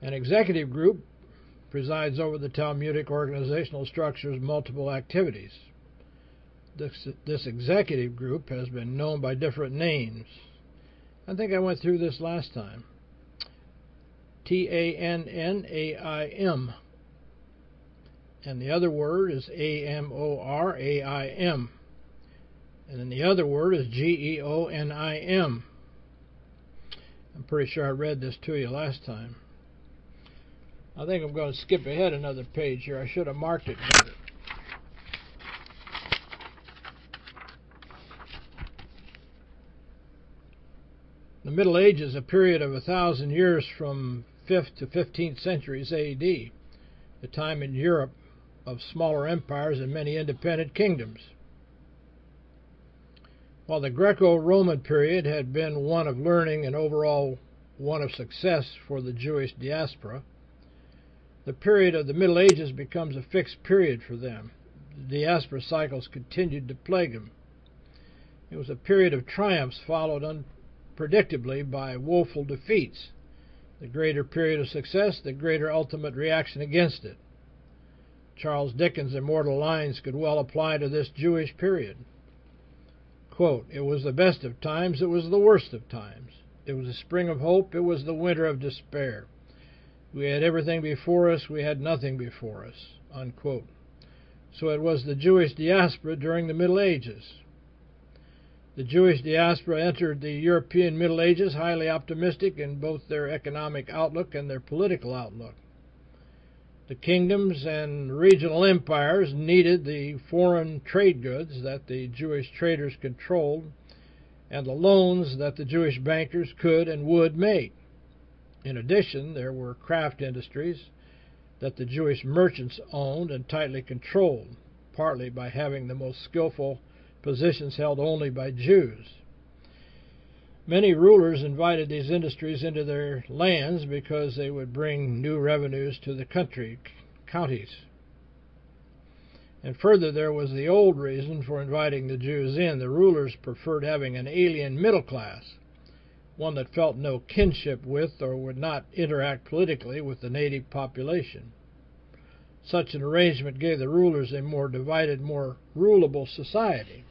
An executive group presides over the Talmudic organizational structure's multiple activities. This, this executive group has been known by different names. I think I went through this last time. T A N N A I M. And the other word is A M O R A I M. And then the other word is G E O N I M. I'm pretty sure I read this to you last time. I think I'm going to skip ahead another page here. I should have marked it better. The Middle Ages, a period of a thousand years from fifth to fifteenth centuries A D, a time in Europe of smaller empires and many independent kingdoms. While the Greco-Roman period had been one of learning and overall one of success for the Jewish diaspora, the period of the Middle Ages becomes a fixed period for them. The diaspora cycles continued to plague them. It was a period of triumphs followed unpredictably by woeful defeats. The greater period of success, the greater ultimate reaction against it. Charles Dickens' immortal lines could well apply to this Jewish period. Quote, "It was the best of times, it was the worst of times. It was the spring of hope, it was the winter of despair. We had everything before us, we had nothing before us." Unquote. So it was the Jewish diaspora during the Middle Ages. The Jewish diaspora entered the European Middle Ages highly optimistic in both their economic outlook and their political outlook. The kingdoms and regional empires needed the foreign trade goods that the Jewish traders controlled and the loans that the Jewish bankers could and would make. In addition, there were craft industries that the Jewish merchants owned and tightly controlled, partly by having the most skillful positions held only by Jews. Many rulers invited these industries into their lands because they would bring new revenues to the country, counties. And further, there was the old reason for inviting the Jews in. The rulers preferred having an alien middle class, one that felt no kinship with or would not interact politically with the native population. Such an arrangement gave the rulers a more divided, more rulable society.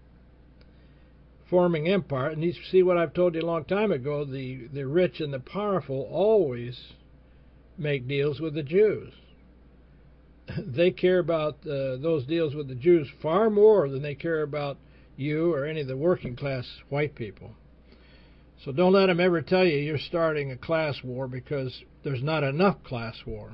Forming empire, and you see what I've told you a long time ago, the, the rich and the powerful always make deals with the Jews. They care about uh, those deals with the Jews far more than they care about you or any of the working class white people. So don't let them ever tell you you're starting a class war, because there's not enough class war.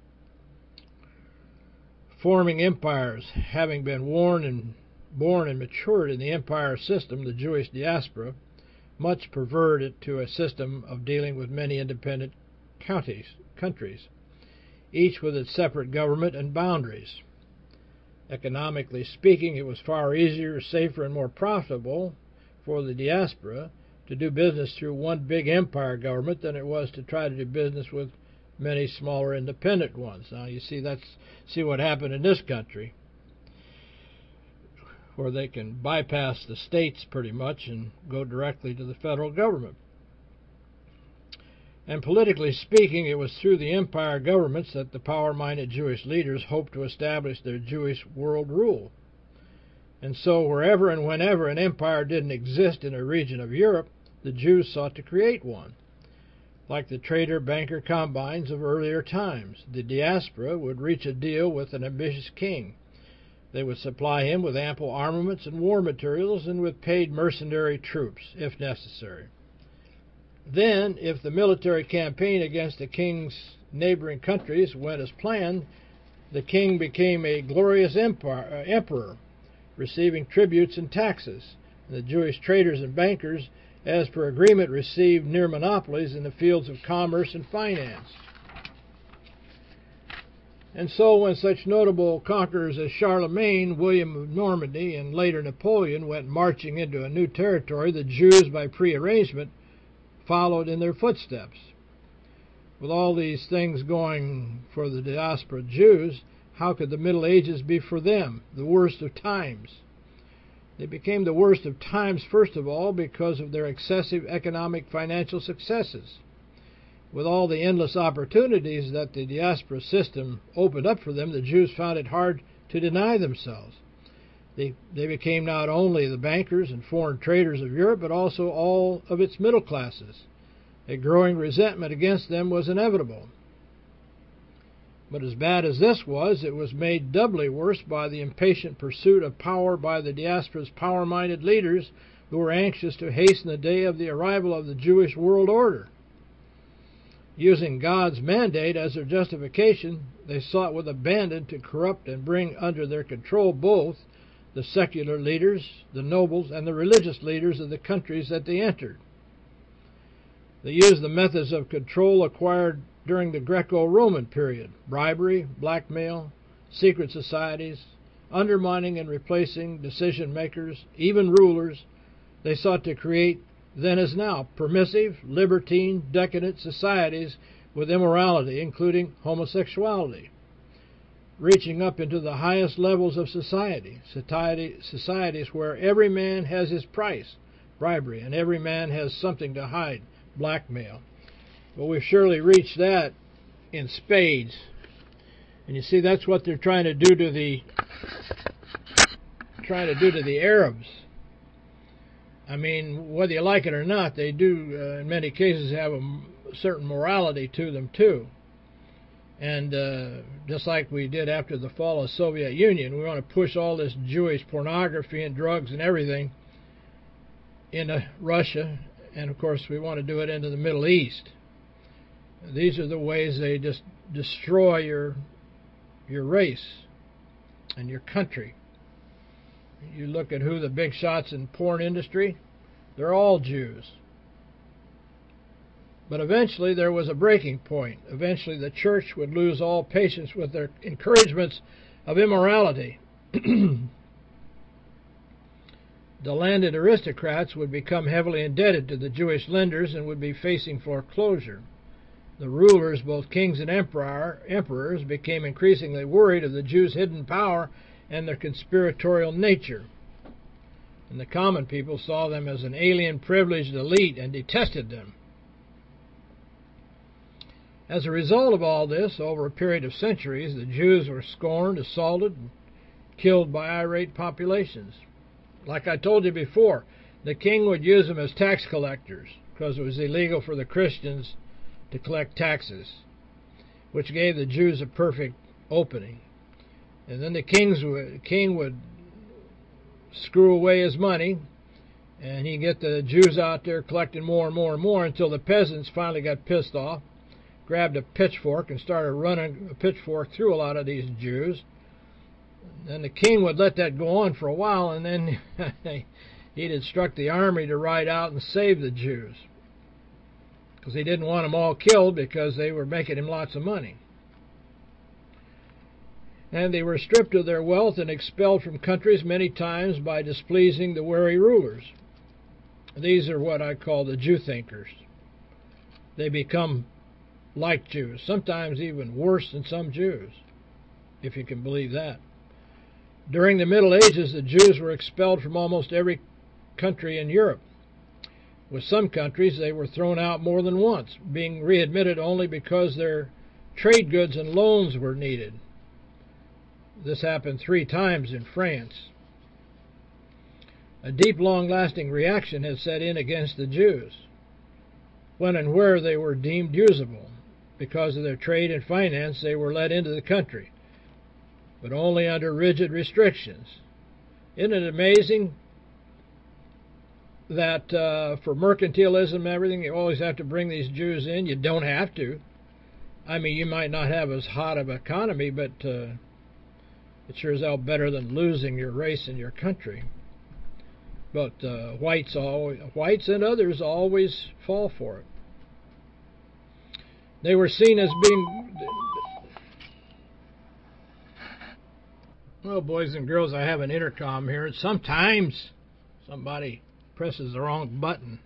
Forming empires, having been worn and born and matured in the empire system, the Jewish diaspora much preferred it to a system of dealing with many independent counties, countries, each with its separate government and boundaries. Economically speaking, it was far easier, safer, and more profitable for the diaspora to do business through one big empire government than it was to try to do business with many smaller independent ones. Now you see that's see what happened in this country, where they can bypass the states pretty much and go directly to the federal government. And politically speaking, it was through the empire governments that the power-minded Jewish leaders hoped to establish their Jewish world rule. And so wherever and whenever an empire didn't exist in a region of Europe, the Jews sought to create one. Like the trader-banker combines of earlier times, the diaspora would reach a deal with an ambitious king. They would supply him with ample armaments and war materials and with paid mercenary troops, if necessary. Then, if the military campaign against the king's neighboring countries went as planned, the king became a glorious empire, uh, emperor, receiving tributes and taxes. And the Jewish traders and bankers, as per agreement, received near monopolies in the fields of commerce and finance. And so when such notable conquerors as Charlemagne, William of Normandy, and later Napoleon went marching into a new territory, the Jews, by prearrangement, followed in their footsteps. With all these things going for the diaspora Jews, how could the Middle Ages be for them, the worst of times? They became the worst of times, first of all, because of their excessive economic financial successes. With all the endless opportunities that the diaspora system opened up for them, the Jews found it hard to deny themselves. They, they became not only the bankers and foreign traders of Europe, but also all of its middle classes. A growing resentment against them was inevitable. But as bad as this was, it was made doubly worse by the impatient pursuit of power by the diaspora's power-minded leaders who were anxious to hasten the day of the arrival of the Jewish world order. Using God's mandate as their justification, they sought with abandon to corrupt and bring under their control both the secular leaders, the nobles, and the religious leaders of the countries that they entered. They used the methods of control acquired during the Greco-Roman period: bribery, blackmail, secret societies, undermining and replacing decision-makers, even rulers. They sought to create, then as now, permissive, libertine, decadent societies with immorality, including homosexuality, reaching up into the highest levels of society, society, societies where every man has his price, bribery, and every man has something to hide, blackmail. But we've surely reached that in spades. And you see, that's what they're trying to do to the trying to do to the Arabs. I mean, whether you like it or not, they do, uh, in many cases, have a certain morality to them, too. And uh, just like we did after the fall of the Soviet Union, we want to push all this Jewish pornography and drugs and everything into Russia. And, of course, we want to do it into the Middle East. These are the ways they just destroy your, your race and your country. You look at who the big shots in porn industry, they're all Jews. But eventually there was a breaking point. Eventually the church would lose all patience with their encouragements of immorality. The landed aristocrats would become heavily indebted to the Jewish lenders and would be facing foreclosure. The rulers, both kings and emperor, emperors, became increasingly worried of the Jews' hidden power and their conspiratorial nature. And the common people saw them as an alien privileged elite and detested them. As a result of all this, over a period of centuries, the Jews were scorned, assaulted, and killed by irate populations. Like I told you before, the king would use them as tax collectors because it was illegal for the Christians to collect taxes, which gave the Jews a perfect opening. And then the kings would, king would screw away his money, and he'd get the Jews out there collecting more and more and more until the peasants finally got pissed off, grabbed a pitchfork and started running a pitchfork through a lot of these Jews. And the king would let that go on for a while, and then he'd instruct the army to ride out and save the Jews, because he didn't want them all killed because they were making him lots of money. And they were stripped of their wealth and expelled from countries many times by displeasing the wary rulers. These are what I call the Jew thinkers. They become like Jews, sometimes even worse than some Jews, if you can believe that. During the Middle Ages, the Jews were expelled from almost every country in Europe. With some countries, they were thrown out more than once, being readmitted only because their trade goods and loans were needed. This happened three times in France. A deep, long-lasting reaction had set in against the Jews when and where they were deemed usable. Because of their trade and finance, they were let into the country, but only under rigid restrictions. Isn't it amazing that uh, for mercantilism and everything, you always have to bring these Jews in? You don't have to. I mean, you might not have as hot of an economy, but uh, it sure is hell better than losing your race and your country. But uh, whites, always, whites and others always fall for it. They were seen as being... Well, boys and girls, I have an intercom here, and sometimes somebody presses the wrong button.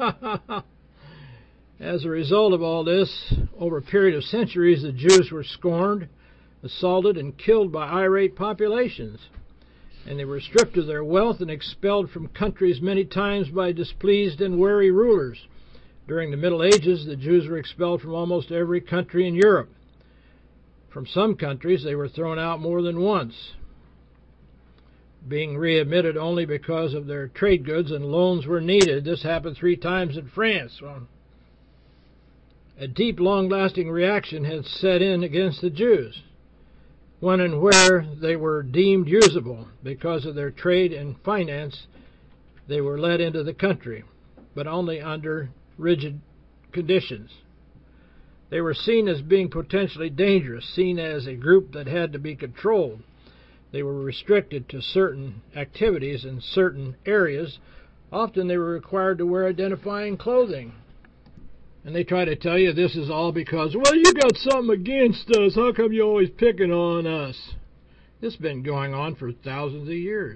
As a result of all this, over a period of centuries, the Jews were scorned, assaulted, and killed by irate populations. And they were stripped of their wealth and expelled from countries many times by displeased and wary rulers. During the Middle Ages, the Jews were expelled from almost every country in Europe. From some countries, they were thrown out more than once, being readmitted only because of their trade goods and loans were needed. This happened three times in France. Well, a deep, long-lasting reaction had set in against the Jews when and where they were deemed usable. Because of their trade and finance, they were let into the country, but only under rigid conditions. They were seen as being potentially dangerous, seen as a group that had to be controlled. They were restricted to certain activities in certain areas. Often they were required to wear identifying clothing. And they try to tell you this is all because, well, you got something against us. How come you're always picking on us? This has been going on for thousands of years.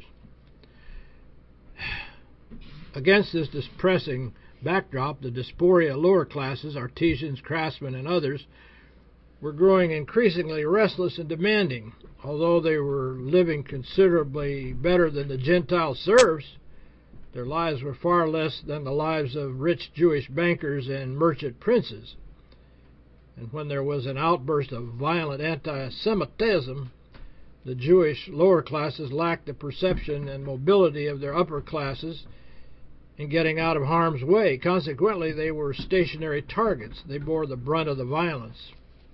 Against this depressing backdrop, the diaspora lower classes, artisans, craftsmen, and others, were growing increasingly restless and demanding. Although they were living considerably better than the Gentile serfs, their lives were far less than the lives of rich Jewish bankers and merchant princes. And when there was an outburst of violent anti-Semitism, the Jewish lower classes lacked the perception and mobility of their upper classes in getting out of harm's way. Consequently, they were stationary targets. They bore the brunt of the violence.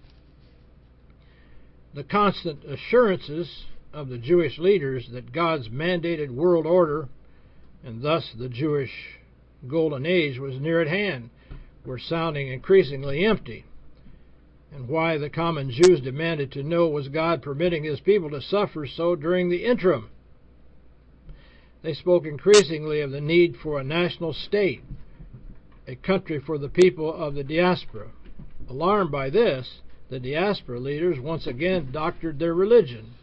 The constant assurances of the Jewish leaders that God's mandated world order, and thus the Jewish golden age, was near at hand, were sounding increasingly empty. And why the common Jews demanded to know, was God permitting his people to suffer so during the interim? They spoke increasingly of the need for a national state, a country for the people of the diaspora. Alarmed by this, the diaspora leaders once again doctored their religion.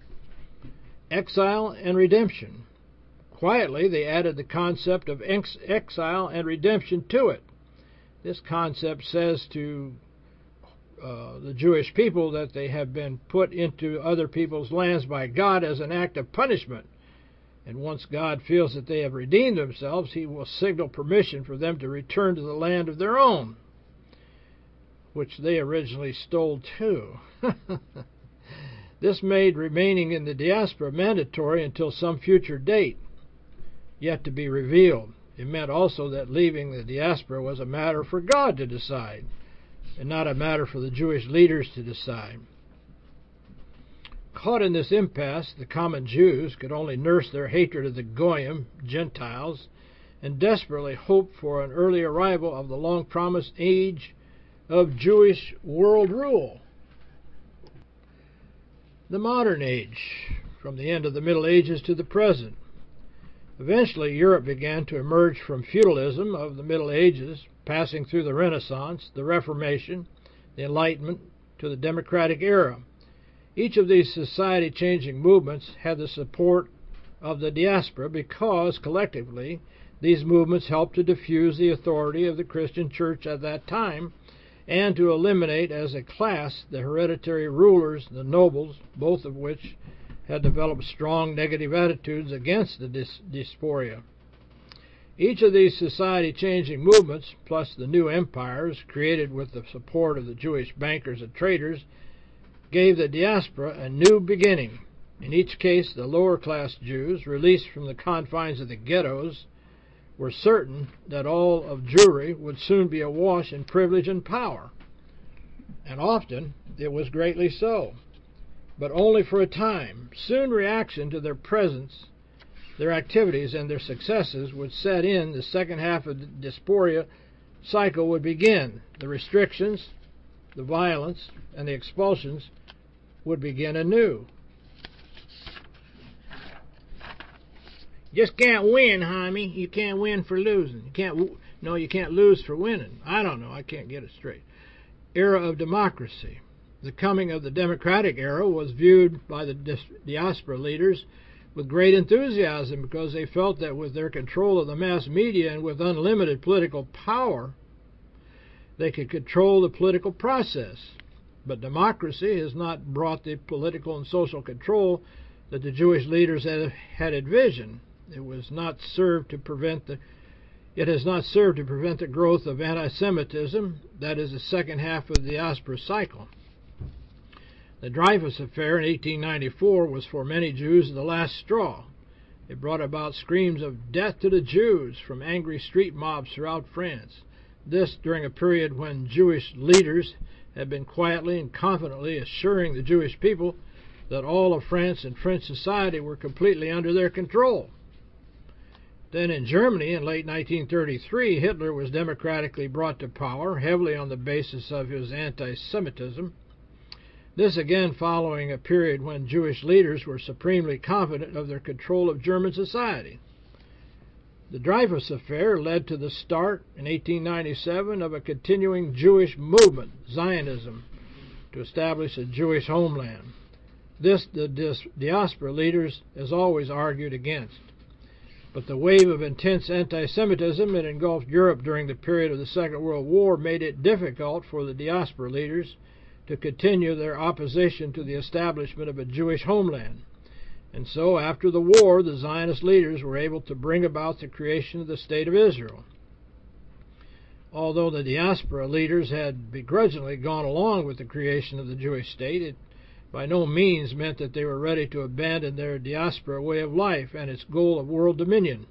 Exile and redemption. Quietly, they added the concept of ex exile and redemption to it. This concept says to uh, the Jewish people that they have been put into other people's lands by God as an act of punishment. And once God feels that they have redeemed themselves, he will signal permission for them to return to the land of their own, which they originally stole too. This made remaining in the diaspora mandatory until some future date, yet to be revealed. It meant also that leaving the diaspora was a matter for God to decide, and not a matter for the Jewish leaders to decide. Caught in this impasse, the common Jews could only nurse their hatred of the Goyim, Gentiles, and desperately hope for an early arrival of the long-promised age of Jewish world rule. The modern age, from the end of the Middle Ages to the present. Eventually, Europe began to emerge from feudalism of the Middle Ages, passing through the Renaissance, the Reformation, the Enlightenment, to the Democratic era. Each of these society-changing movements had the support of the diaspora because, collectively, these movements helped to diffuse the authority of the Christian church at that time and to eliminate as a class the hereditary rulers, the nobles, both of which had developed strong negative attitudes against the dis diaspora. Each of these society-changing movements, plus the new empires created with the support of the Jewish bankers and traders, gave the diaspora a new beginning. In each case, the lower-class Jews, released from the confines of the ghettos, were certain that all of Jewry would soon be awash in privilege and power. And often it was greatly so, but only for a time. Soon reaction to their presence, their activities, and their successes would set in. The second half of the diaspora cycle would begin. The restrictions, the violence, and the expulsions would begin anew. Just can't win, Jaime. You can't win for losing. You can't. No, you can't lose for winning. I don't know. I can't get it straight. Era of democracy. The coming of the democratic era was viewed by the diaspora leaders with great enthusiasm because they felt that with their control of the mass media and with unlimited political power, they could control the political process. But democracy has not brought the political and social control that the Jewish leaders had, had envisioned. It was not served to prevent the It has not served to prevent the growth of anti-Semitism, that is the second half of the diaspora cycle. The Dreyfus Affair in eighteen ninety-four was for many Jews the last straw. It brought about screams of death to the Jews from angry street mobs throughout France. This during a period when Jewish leaders had been quietly and confidently assuring the Jewish people that all of France and French society were completely under their control. Then in Germany in late nineteen thirty-three, Hitler was democratically brought to power, heavily on the basis of his anti-Semitism. This again following a period when Jewish leaders were supremely confident of their control of German society. The Dreyfus Affair led to the start in eighteen ninety-seven of a continuing Jewish movement, Zionism, to establish a Jewish homeland. This the diaspora leaders has always argued against. But the wave of intense anti-Semitism that engulfed Europe during the period of the Second World War made it difficult for the diaspora leaders to continue their opposition to the establishment of a Jewish homeland. And so, after the war, the Zionist leaders were able to bring about the creation of the State of Israel. Although the diaspora leaders had begrudgingly gone along with the creation of the Jewish state, it by no means meant that they were ready to abandon their diaspora way of life and its goal of world dominion.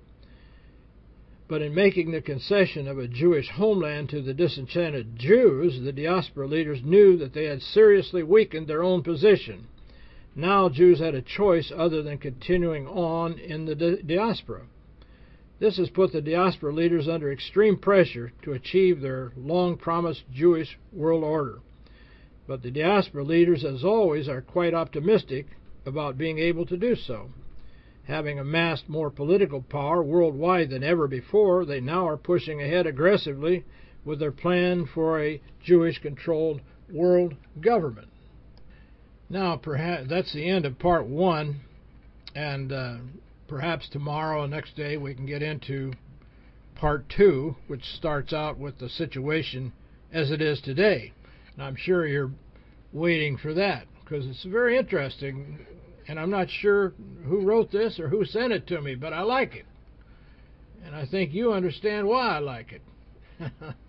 But in making the concession of a Jewish homeland to the disenchanted Jews, the diaspora leaders knew that they had seriously weakened their own position. Now Jews had a choice other than continuing on in the di- diaspora. This has put the diaspora leaders under extreme pressure to achieve their long-promised Jewish world order. But the diaspora leaders, as always, are quite optimistic about being able to do so. Having amassed more political power worldwide than ever before, they now are pushing ahead aggressively with their plan for a Jewish-controlled world government. Now, perhaps that's the end of part one, and uh, perhaps tomorrow or next day we can get into part two, which starts out with the situation as it is today. And I'm sure you're waiting for that, because it's very interesting, and I'm not sure who wrote this or who sent it to me, but I like it. And I think you understand why I like it.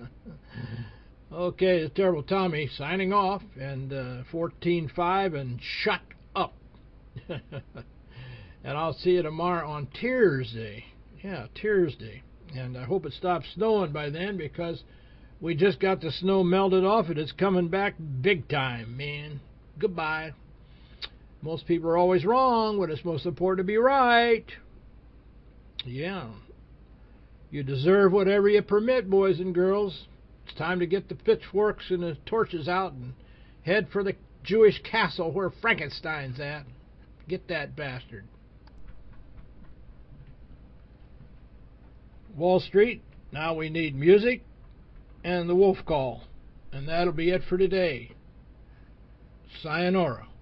Okay, it's Terrible Tommy signing off, and uh, fourteen five, and shut up. And I'll see you tomorrow on Tuesday. Yeah, Tuesday. And I hope it stops snowing by then, because we just got the snow melted off, and it's coming back big time, man. Goodbye. Most people are always wrong when it's most important to be right. Yeah. You deserve whatever you permit, boys and girls. It's time to get the pitchforks and the torches out and head for the Jewish castle where Frankenstein's at. Get that bastard. Wall Street, now we need music and the wolf call. And that'll be it for today. Sayonara.